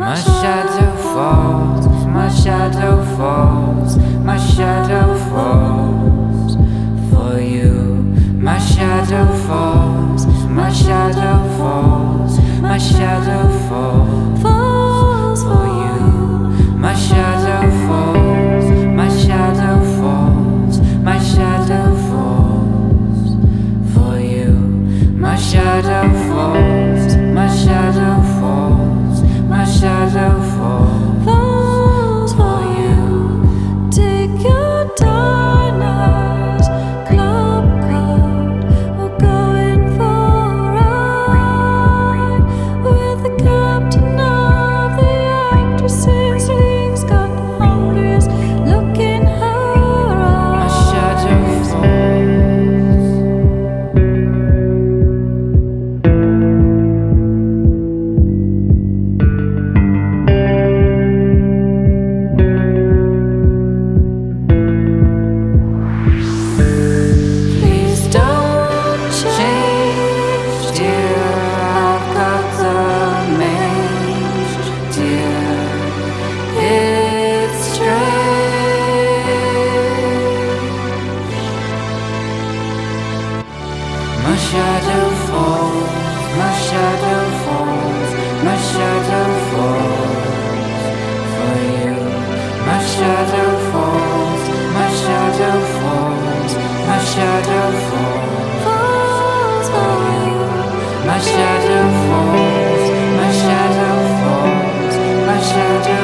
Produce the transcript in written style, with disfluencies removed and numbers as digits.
My shadow falls, my shadow falls, my shadow falls for you. My shadow falls, my shadow falls, my shadow falls for you. My shadow falls, my shadow falls, my shadow falls for you. My shadow falls, my shadow falls, my shadow falls for you. Take your diners, club card, we're going for a ride with the captain of the actresses. He's got the hungriest look in her eyes. My shadow falls. Please don't change, dear. I've got the mange, dear. It's strange. My shadow falls, my shadow falls, my shadow falls for you. My shadow falls, my shadow falls, my shadow falls for you. My shadow falls, my shadow falls, my shadow